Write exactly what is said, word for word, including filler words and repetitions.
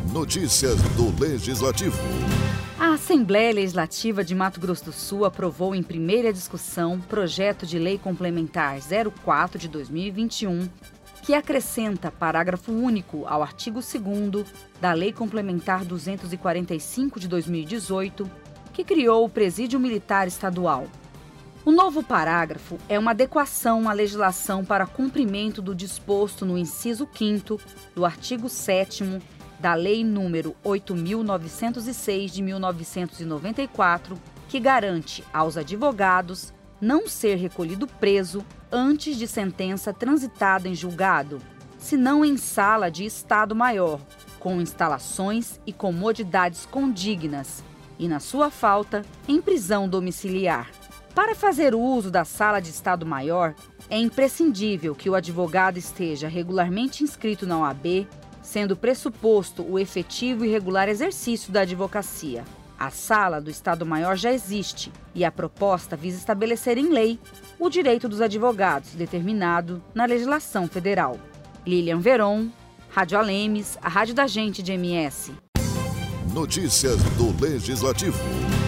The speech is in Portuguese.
Notícias do Legislativo. A Assembleia Legislativa de Mato Grosso do Sul aprovou em primeira discussão projeto de lei complementar zero quatro de dois mil e vinte e um, que acrescenta parágrafo único ao artigo segundo da Lei Complementar duzentos e quarenta e cinco de dois mil e dezoito, que criou o Presídio Militar Estadual. O novo parágrafo é uma adequação à legislação para cumprimento do disposto no inciso quinto do artigo sétimo da Lei número oito mil novecentos e seis de mil novecentos e noventa e quatro, que garante aos advogados não ser recolhido preso antes de sentença transitada em julgado, senão em sala de Estado Maior, com instalações e comodidades condignas, e, na sua falta, em prisão domiciliar. Para fazer uso da sala de Estado Maior, é imprescindível que o advogado esteja regularmente inscrito na O A B, sendo pressuposto o efetivo e regular exercício da advocacia. A sala do Estado Maior já existe e a proposta visa estabelecer em lei o direito dos advogados, determinado na legislação federal. Lilian Veron, Rádio Alemes, a rádio da gente de M S. Notícias do Legislativo.